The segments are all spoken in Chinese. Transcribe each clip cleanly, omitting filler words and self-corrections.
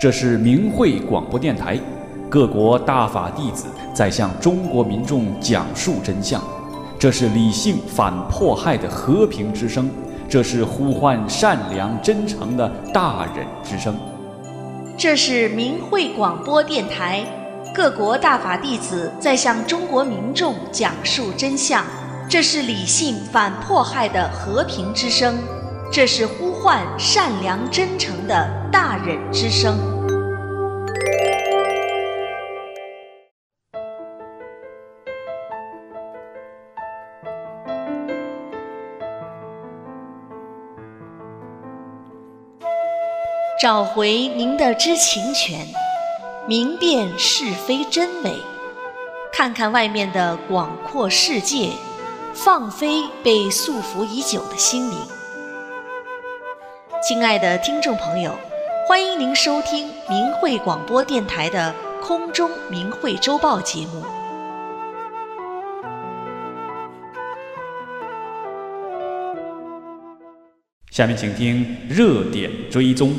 这是明慧广播电台，各国大法弟子在向中国民众讲述真相。这是理性反迫害的和平之声，这是呼唤善良真诚的大忍之声。 这是明慧广播电台，各国大法弟子在向中国民众讲述真相。这是理性反迫害的和平之声，这是呼唤善良真诚的大忍之声。找回您的知情权，明辨是非真伪，看看外面的广阔世界，放飞被束缚已久的心灵。亲爱的听众朋友，欢迎您收听明慧广播电台的空中明慧周报节目。 下面请听热点追踪。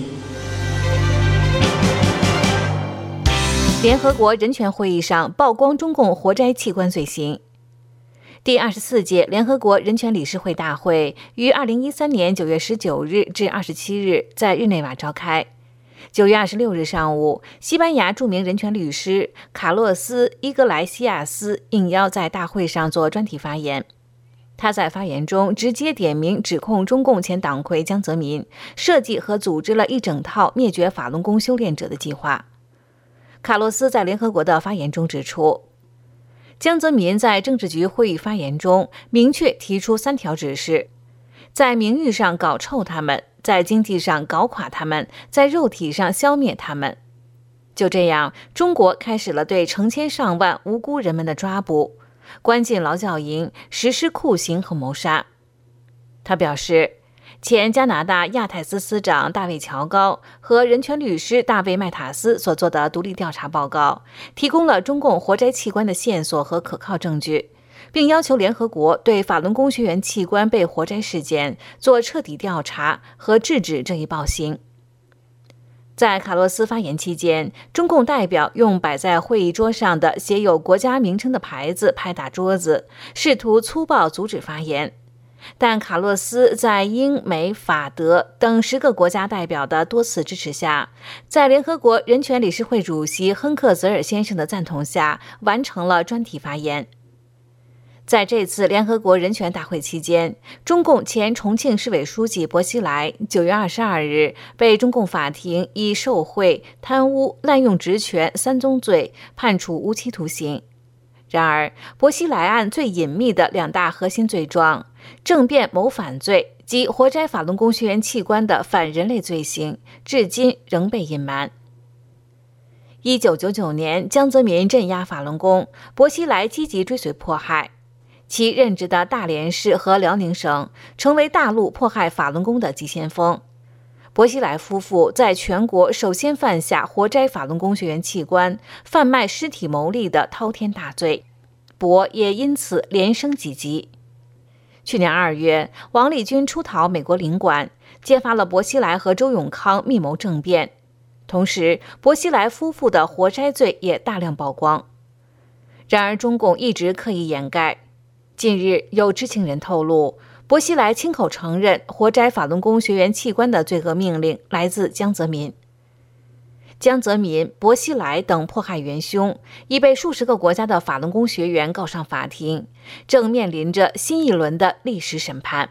联合国人权会议上曝光中共活摘器官罪行。第24届联合国人权理事会大会于2013年9月19日至27日在日内瓦召开。9月26日上午，西班牙著名人权律师卡洛斯·伊格莱西亚斯应邀在大会上做专题发言。他在发言中直接点名指控中共前党魁江泽民设计和组织了一整套灭绝法轮功修炼者的计划。卡洛斯在联合国的发言中指出，江泽民在政治局会议发言中明确提出3条指示：在名誉上搞臭他们，在经济上搞垮他们，在肉体上消灭他们。就这样，中国开始了对成千上万无辜人们的抓捕，关进劳教营，实施酷刑和谋杀。他表示，前加拿大亚太司司长大卫·乔高和人权律师大卫·麦塔斯所做的独立调查报告，提供了中共活摘器官的线索和可靠证据，并要求联合国对法轮功学员器官被活摘事件做彻底调查和制止这一暴行。在卡洛斯发言期间，中共代表用摆在会议桌上的写有国家名称的牌子拍打桌子，试图粗暴阻止发言。但卡洛斯在英美法德等10个国家代表的多次支持下，在联合国人权理事会主席亨克泽尔先生的赞同下，完成了专题发言。在这次联合国人权大会期间，中共前重庆市委书记薄熙来9月22日被中共法庭以受贿、贪污、滥用职权3宗罪判处无期徒刑。然而，薄熙来案最隐秘的2大核心罪状——政变谋反罪及活摘法轮功学员器官的反人类罪行，至今仍被隐瞒。1999年，江泽民镇压法轮功，薄熙来积极追随迫害。其任职的大连市和辽宁省成为大陆迫害法轮功的急先锋。薄熙来夫妇在全国首先犯下活摘法轮功学员器官、贩卖尸体牟利的滔天大罪，薄也因此连升几级。去年2月，王立军出逃美国领馆，揭发了薄熙来和周永康密谋政变。同时，薄熙来夫妇的活摘罪也大量曝光。然而，中共一直刻意掩盖。近日，有知情人透露，薄熙来亲口承认活摘法轮功学员器官的罪恶命令来自江泽民。江泽民、薄熙来等迫害元凶已被数十个国家的法轮功学员告上法庭，正面临着新一轮的历史审判。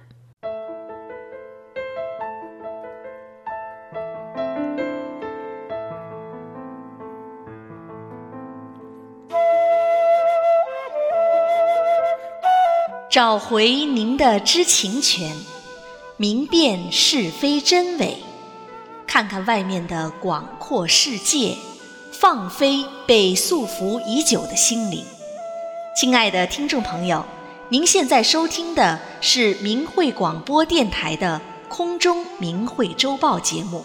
找回您的知情权，明辨是非真伪，看看外面的广阔世界，放飞被束缚已久的心灵。亲爱的听众朋友，您现在收听的是明慧广播电台的空中明慧周报节目。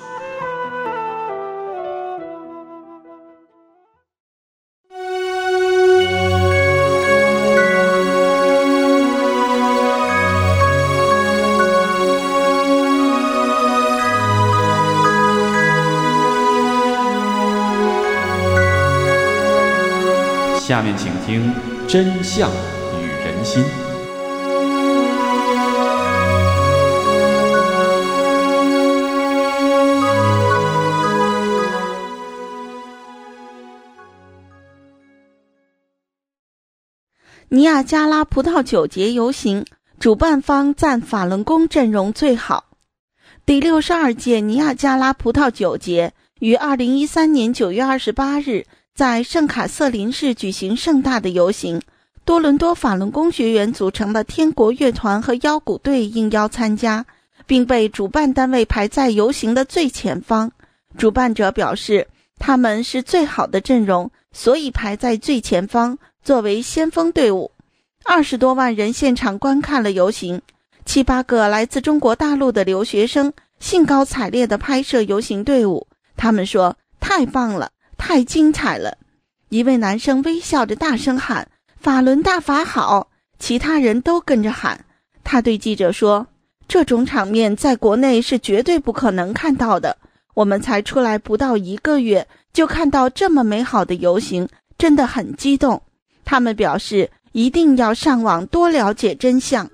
下面请听真相与人心。 尼亚加拉葡萄酒节游行，主办方赞法轮功阵容最好。第62届尼亚加拉葡萄酒节于2013年9月28日在圣卡瑟琳市举行盛大的游行，多伦多法轮功学员组成的天国乐团和腰鼓队应邀参加，并被主办单位排在游行的最前方。主办者表示，他们是最好的阵容，所以排在最前方，作为先锋队伍。20多万人现场观看了游行，7、8个来自中国大陆的留学生兴高采烈地拍摄游行队伍。他们说：“太棒了，太精彩了。”一位男生微笑着大声喊：“法轮大法好！”其他人都跟着喊。他对记者说：“这种场面在国内是绝对不可能看到的。我们才出来不到1个月，就看到这么美好的游行，真的很激动。”他们表示一定要上网多了解真相。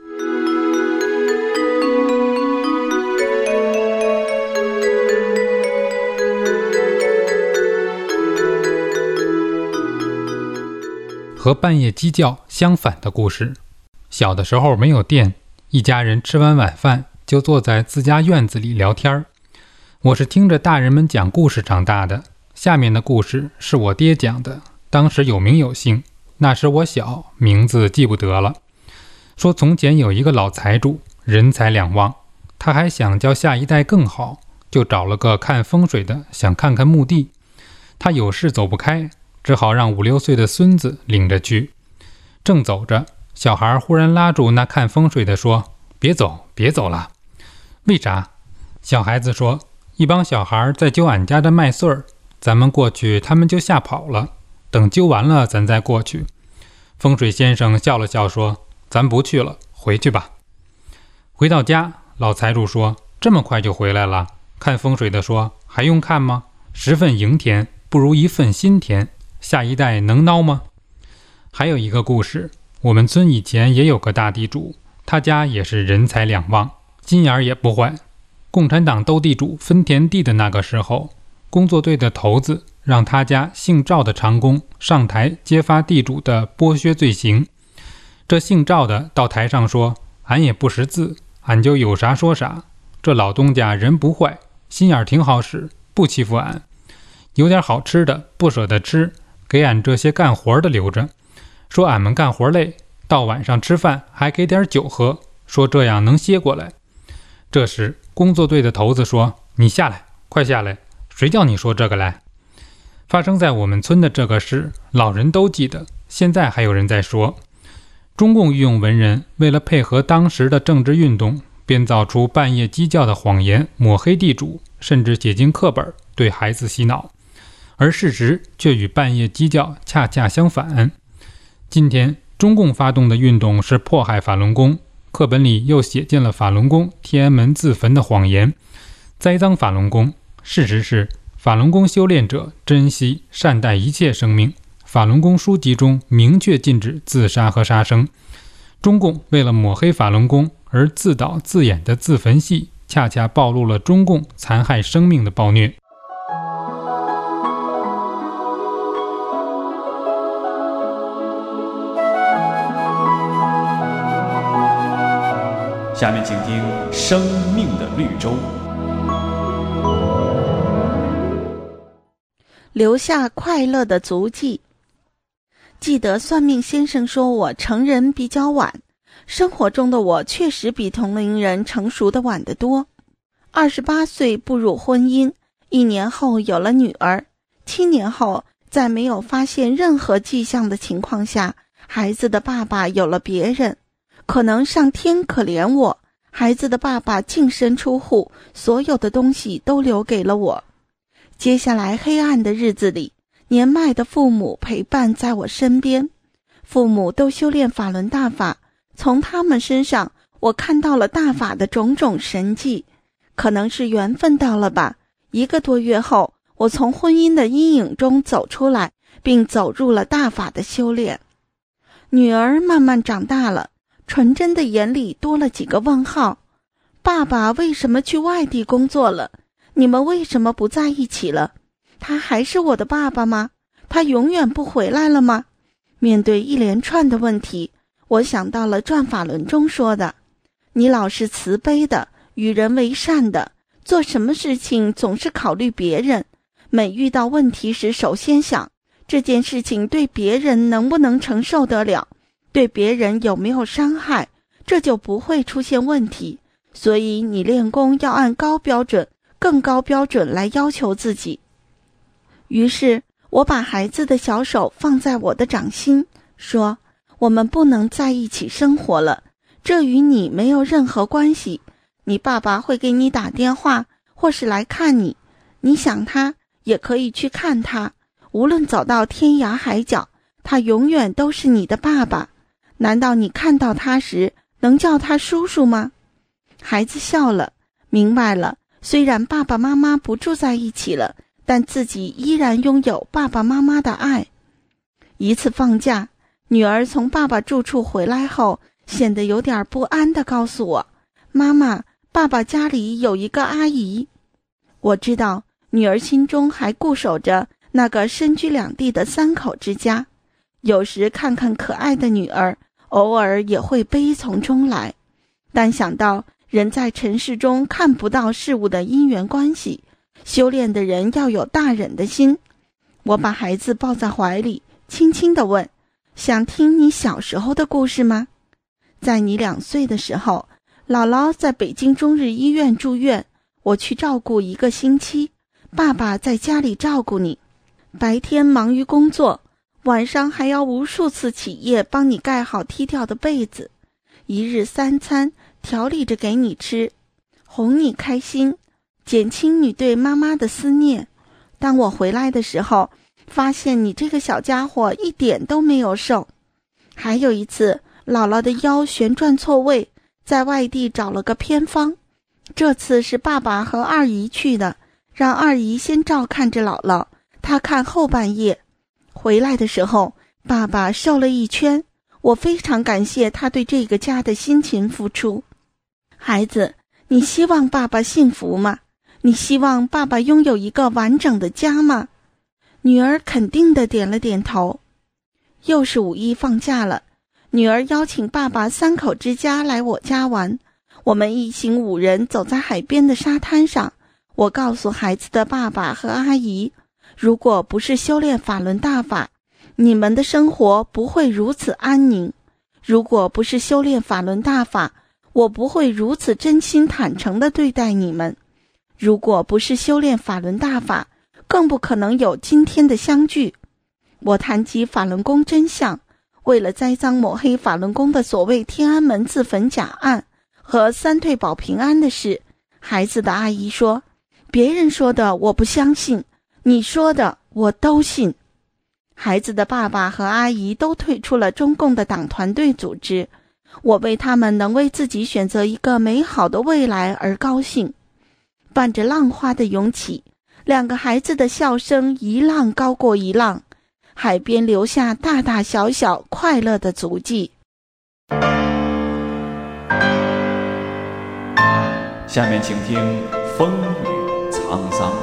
和半夜鸡叫相反的故事。小的时候没有电，一家人吃完晚饭就坐在自家院子里聊天。我是听着大人们讲故事长大的，下面的故事是我爹讲的，当时有名有姓，那时我小，名字记不得了。说从前有一个老财主，人财两旺，他还想叫下一代更好，就找了个看风水的，想看看墓地。他有事走不开，只好让5、6岁的孙子领着去。正走着，小孩忽然拉住那看风水的说：“别走，别走了。”为啥？小孩子说：“一帮小孩在揪俺家的麦穗儿，咱们过去他们就吓跑了，等揪完了咱再过去。”风水先生笑了笑说：“咱不去了，回去吧。”回到家，老财主说：“这么快就回来了？”看风水的说：“还用看吗？10份营田不如1份心田，下一代能孬吗？”还有一个故事，我们村以前也有个大地主，他家也是人财两旺，心眼也不坏。共产党斗地主分田地的那个时候，工作队的头子让他家姓赵的长工上台揭发地主的剥削罪行。这姓赵的到台上说：“俺也不识字，俺就有啥说啥。这老东家人不坏，心眼挺好使，不欺负俺。有点好吃的不舍得吃，给俺这些干活的留着。说俺们干活累，到晚上吃饭还给点酒喝，说这样能歇过来。”这时工作队的头子说：“你下来，快下来，谁叫你说这个来？”发生在我们村的这个事，老人都记得，现在还有人在说。中共御用文人为了配合当时的政治运动，编造出半夜鸡叫的谎言，抹黑地主，甚至写进课本，对孩子洗脑。而事实却与半夜鸡叫恰恰相反。今天中共发动的运动是迫害法轮功，课本里又写进了法轮功天安门自焚的谎言，栽赃法轮功。事实是法轮功修炼者珍惜善待一切生命，法轮功书籍中明确禁止自杀和杀生。中共为了抹黑法轮功而自导自演的自焚戏，恰恰暴露了中共残害生命的暴虐。 下面请听《生命的绿洲》。 留下快乐的足迹。记得算命先生说我成人比较晚，生活中的我确实比同龄人成熟的晚得多。28岁步入婚姻，1年后有了女儿，7年后，在没有发现任何迹象的情况下，孩子的爸爸有了别人。可能上天可怜我，孩子的爸爸净身出户，所有的东西都留给了我。接下来黑暗的日子里，年迈的父母陪伴在我身边，父母都修炼法轮大法，从他们身上我看到了大法的种种神迹。可能是缘分到了吧，1个多月后，我从婚姻的阴影中走出来， 并走入了大法的修炼。女儿慢慢长大了，纯真的眼里多了几个问号。爸爸为什么去外地工作了？你们为什么不在一起了？他还是我的爸爸吗？他永远不回来了吗？面对一连串的问题，我想到了转法轮中说的，你老是慈悲的，与人为善的，做什么事情总是考虑别人，每遇到问题时首先想这件事情对别人能不能承受得了，对别人有没有伤害，这就不会出现问题。所以你练功要按高标准、更高标准来要求自己。于是我把孩子的小手放在我的掌心，说，我们不能在一起生活了，这与你没有任何关系。你爸爸会给你打电话，或是来看你，你想他也可以去看他，无论走到天涯海角，他永远都是你的爸爸。难道你看到他时能叫他叔叔吗？孩子笑了，明白了，虽然爸爸妈妈不住在一起了，但自己依然拥有爸爸妈妈的爱。一次放假，女儿从爸爸住处回来后，显得有点不安地告诉我，妈妈，爸爸家里有一个阿姨。我知道女儿心中还固守着那个身居两地的3口之家，有时看看可爱的女儿，偶尔也会悲从中来。但想到人在尘世中看不到事物的因缘关系，修炼的人要有大忍的心。我把孩子抱在怀里，轻轻地问，想听你小时候的故事吗？在你2岁的时候，姥姥在北京中日医院住院，我去照顾1个星期，爸爸在家里照顾你，白天忙于工作，晚上还要无数次起夜帮你盖好踢掉的被子，1日3餐调理着给你吃，哄你开心，减轻你对妈妈的思念。当我回来的时候，发现你这个小家伙一点都没有瘦。还有一次，姥姥的腰旋转错位，在外地找了个偏方，这次是爸爸和二姨去的，让二姨先照看着姥姥，她看后半夜。回来的时候，爸爸瘦了1圈，我非常感谢他对这个家的辛勤付出。孩子，你希望爸爸幸福吗？你希望爸爸拥有一个完整的家吗？女儿肯定地点了点头。又是5一放假了，女儿邀请爸爸3口之家来我家玩，我们一行5人走在海边的沙滩上。我告诉孩子的爸爸和阿姨，如果不是修炼法轮大法，你们的生活不会如此安宁。如果不是修炼法轮大法，我不会如此真心坦诚地对待你们。如果不是修炼法轮大法，更不可能有今天的相聚。我谈及法轮功真相，为了栽赃抹黑法轮功的所谓天安门自焚假案和3退保平安的事，孩子的阿姨说，别人说的我不相信，你说的我都信。孩子的爸爸和阿姨都退出了中共的党团队组织，我为他们能为自己选择一个美好的未来而高兴。伴着浪花的涌起，2个孩子的笑声一浪高过一浪，海边留下大大小小快乐的足迹。 下面请听风雨沧桑。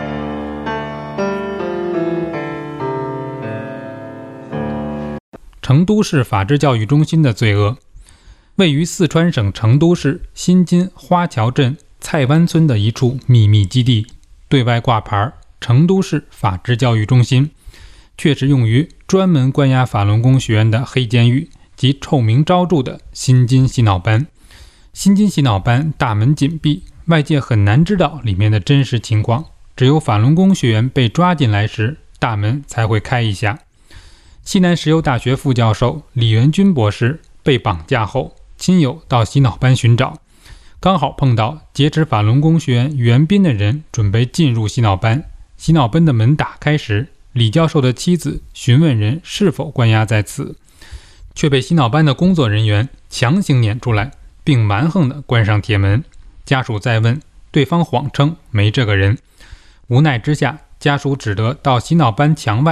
成都市法治教育中心的罪恶。位于四川省成都市新津花桥镇蔡湾村的一处秘密基地，对外挂牌成都市法治教育中心，却是用于专门关押法轮功学员的黑监狱及臭名昭著的新津洗脑班。新津洗脑班大门紧闭，外界很难知道里面的真实情况，只有法轮功学员被抓进来时，大门才会开一下。西南石油大学副教授李元军博士被绑架后，亲友到洗脑班寻找，刚好碰到劫持法轮功学员袁斌的人准备进入洗脑班。洗脑班的门打开时，李教授的妻子询问人是否关押在此，却被洗脑班的工作人员强行撵出来，并蛮横地关上铁门。家属再问，对方谎称没这个人。无奈之下，家属只得到洗脑班墙外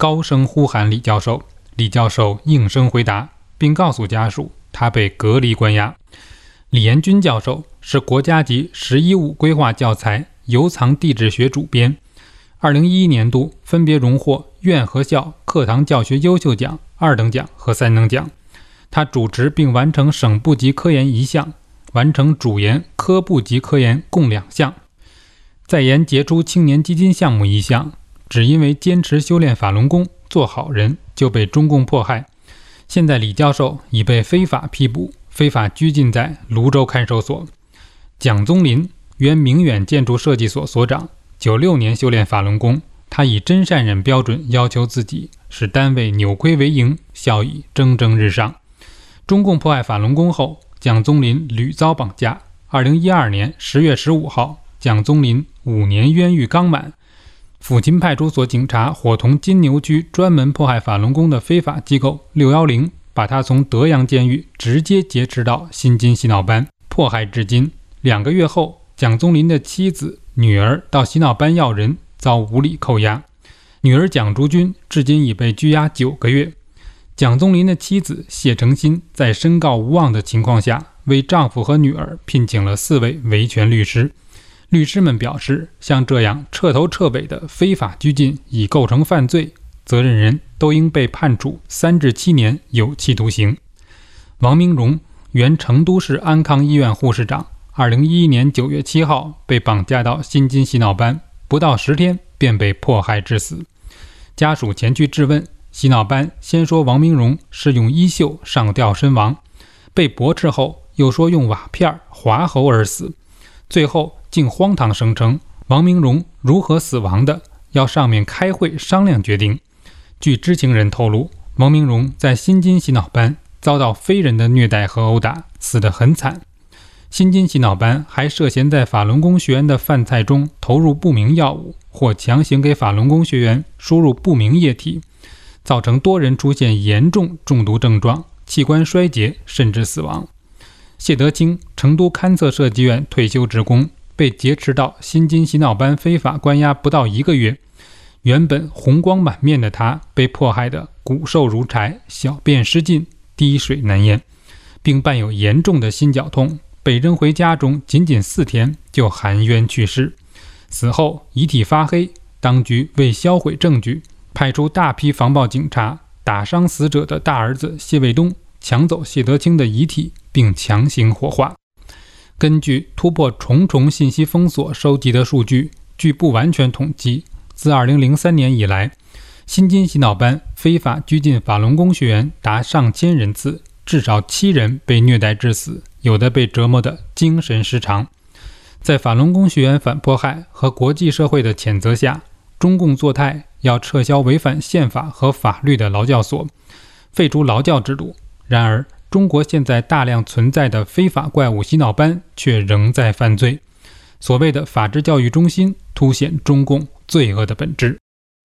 高声呼喊李教授，李教授应声回答，并告诉家属他被隔离关押。李延军教授是国家级“11·5”规划教材油藏地质学主编，2011年度分别荣获院和校课堂教学优秀奖2等奖和3等奖。他主持并完成省部级科研1项，完成主研科部级科研共2项，在研杰出青年基金项目1项，只因为坚持修炼法轮功做好人就被中共迫害。现在李教授已被非法批捕，非法拘禁在泸州看守所。蒋宗林原明远建筑设计所所长，96年修炼法轮功，他以真善忍标准要求自己，使单位扭亏为盈，效益蒸蒸日上。中共迫害法轮功后，蒋宗林屡遭绑架。2012年10月15号，蒋宗林5年冤狱刚满，抚琴派出所警察伙同金牛区专门迫害法轮功的非法机构610，把他从德阳监狱直接劫持到新津洗脑班，迫害至今。2个月后，蒋宗林的妻子、女儿到洗脑班要人，遭无理扣押。女儿蒋竹君至今已被拘押9个月。蒋宗林的妻子谢成新在申告无望的情况下，为丈夫和女儿聘请了4位维权律师。律师们表示，像这样彻头彻尾的非法拘禁已构成犯罪，责任人都应被判处3至7年有期徒刑。王明荣原成都市安康医院护士长，2011年9月7号被绑架到新津洗脑班，不到10天便被迫害致死。家属前去质问，洗脑班先说王明荣是用衣袖上吊身亡，被驳斥后又说用瓦片划喉而死，最后竟荒唐声称王明荣如何死亡的，要上面开会商量决定。据知情人透露，王明荣在新津洗脑班遭到非人的虐待和殴打，死得很惨。新津洗脑班还涉嫌在法轮功学员的饭菜中投入不明药物，或强行给法轮功学员输入不明液体，造成多人出现严重中毒症状，器官衰竭甚至死亡。谢德清，成都勘测设计院退休职工，被劫持到新津洗脑班非法关押不到1个月。原本红光满面的他，被迫害得骨瘦如柴，小便失禁，滴水难咽，并伴有严重的心绞痛，被扔回家中仅4天就含冤去世。死后遗体发黑，当局为销毁证据，派出大批防暴警察打伤死者的大儿子谢卫东，抢走谢德清的遗体并强行火化。根据突破重重信息封锁收集的数据，据不完全统计，自2003年以来，新津洗脑班非法拘禁法轮功学员达上千人次，至少7人被虐待致死，有的被折磨得精神失常。在法轮功学员反迫害和国际社会的谴责下，中共作态要撤销违反宪法和法律的劳教所，废除劳教制度。然而，中国现在大量存在的非法怪物洗脑班却仍在犯罪。所谓的法治教育中心凸显中共罪恶的本质。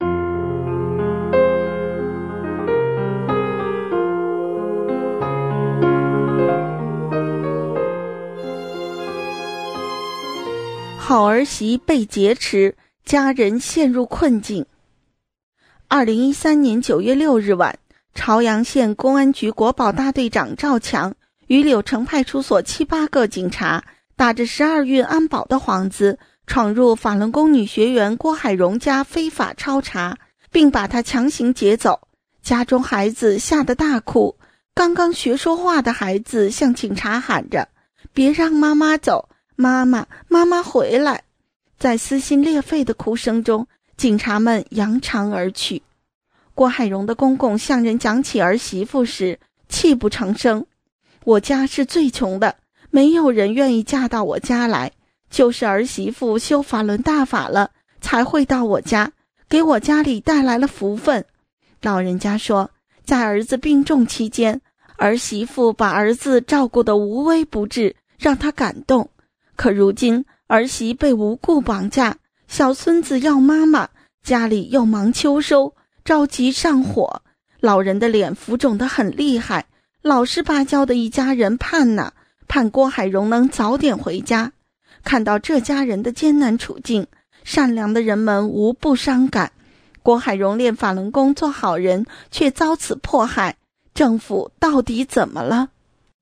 好儿媳被劫持，家人陷入困境。2013年9月6日晚，朝阳县公安局国保大队长赵强与柳城派出所7、8个警察，打着12运安保的幌子，闯入法轮功女学员郭海荣家非法抄查，并把她强行劫走。家中孩子吓得大哭，刚刚学说话的孩子向警察喊着：“别让妈妈走，妈妈，妈妈回来！”在撕心裂肺的哭声中，警察们扬长而去。郭海荣的公公向人讲起儿媳妇时，泣不成声：“我家是最穷的，没有人愿意嫁到我家来，就是儿媳妇修法轮大法了，才会到我家，给我家里带来了福分。”老人家说，在儿子病重期间，儿媳妇把儿子照顾得无微不至，让他感动。可如今儿媳被无故绑架，小孙子要妈妈，家里又忙秋收，着急上火，老人的脸浮肿得很厉害，老实巴交的一家人盼郭海荣能早点回家。看到这家人的艰难处境，善良的人们无不伤感。 郭海荣练法轮功做好人，却遭此迫害，政府到底怎么了？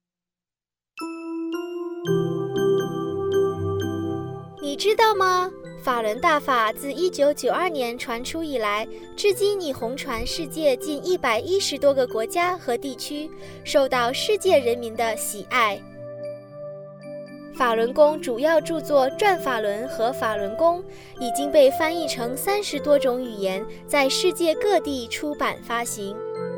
你知道吗？法轮大法自1992年传出以来，至今已红传世界近110多个国家和地区，受到世界人民的喜爱。法轮功主要著作《转法轮》和《法轮功》已经被翻译成30多种语言，在世界各地出版发行。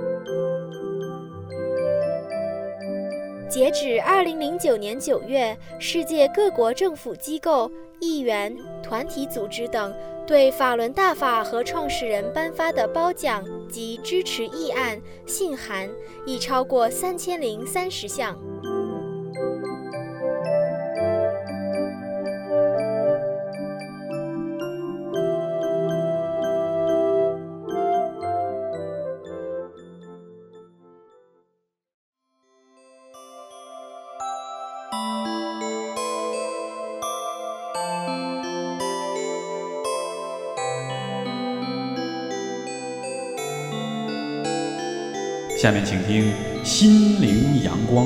截止2009年9月，世界各国政府机构、议员、团体组织等对法轮大法和创始人颁发的褒奖及支持议案、信函已超过3030项。 下面请听《心灵阳光》。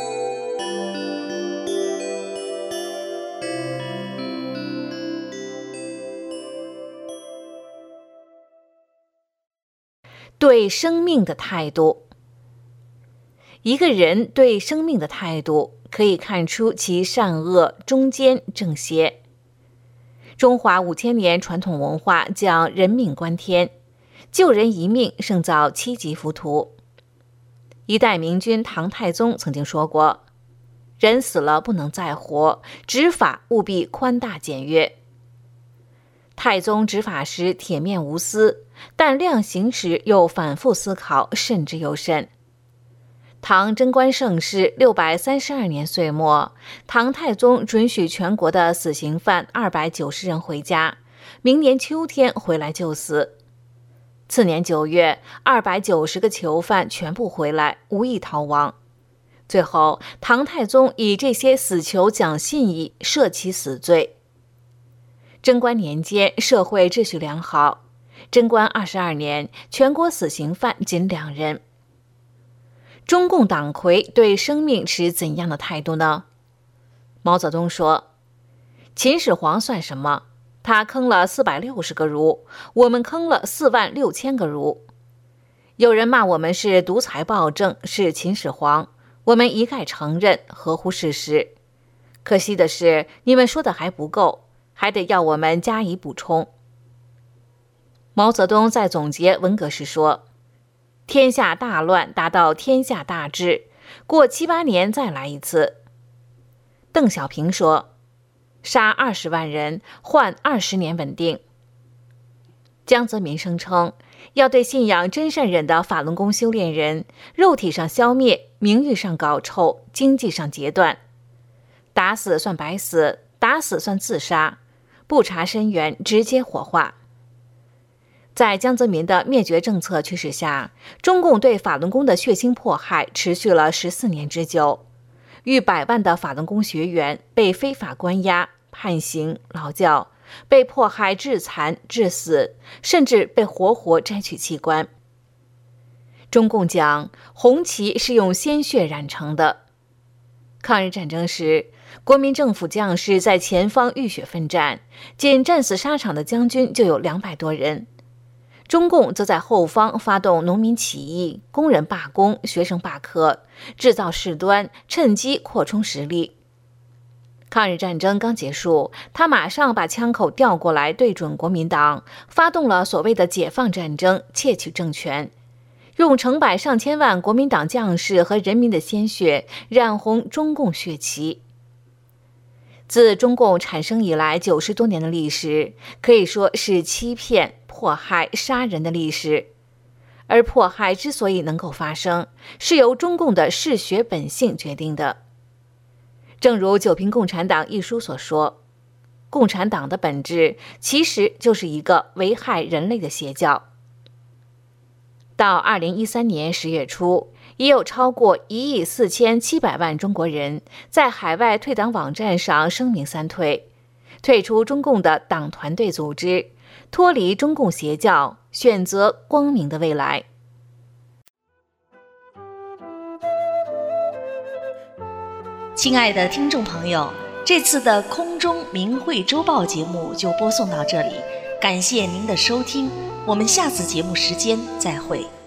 对生命的态度。一个人对生命的态度，可以看出其善恶、中间、正邪。中华5000年传统文化讲人命关天，救人一命胜造7级浮屠。一代明君唐太宗曾经说过，人死了不能再活，执法务必宽大简约。太宗执法时铁面无私，但量刑时又反复思考，慎之又慎。唐贞观盛世632年岁末，唐太宗准许全国的死刑犯290人回家，明年秋天回来就死。次年9月，290个囚犯全部回来，无一逃亡。最后，唐太宗以这些死囚讲信义，赦其死罪。贞观年间，社会秩序良好。贞观22年，全国死刑犯仅2人。中共党魁对生命持怎样的态度呢？毛泽东说：“秦始皇算什么？他坑了460个儒，我们坑了46000个儒。有人骂我们是独裁暴政，是秦始皇，我们一概承认，合乎事实。可惜的是，你们说的还不够，还得要我们加以补充。”毛泽东在总结文革时说：“天下大乱达到天下大治，过7、8年再来一次。”邓小平说：“杀20万人，换20年稳定。”江泽民声称，要对信仰真善忍的法轮功修炼人，肉体上消灭，名誉上搞臭，经济上截断。打死算白死，打死算自杀，不查深源，直接火化。在江泽民的灭绝政策驱使下，中共对法轮功的血腥迫害持续了14年之久，逾100万的法轮功学员被非法关押、判刑、劳教，被迫害致残、致死，甚至被活活摘取器官。中共讲，红旗是用鲜血染成的。抗日战争时，国民政府将士在前方浴血奋战，仅战死沙场的将军就有200多人。中共则在后方发动农民起义、工人罢工、学生罢课，制造事端，趁机扩充实力。抗日战争刚结束，他马上把枪口调过来对准国民党，发动了所谓的解放战争，窃取政权，用成百上千万国民党将士和人民的鲜血染红中共血旗。自中共产生以来90多年的历史，可以说是欺骗、迫害、杀人的历史。而迫害之所以能够发生，是由中共的嗜血本性决定的。正如《九评共产党》一书所说，共产党的本质其实就是一个危害人类的邪教。到2013年10月初，已有超过1亿4700万中国人在海外退党网站上声明3退， 退出中共的党团队组织，脱离中共邪教，选择光明的未来。 亲爱的听众朋友，这次的空中明慧周报节目就播送到这里，感谢您的收听，我们下次节目时间再会。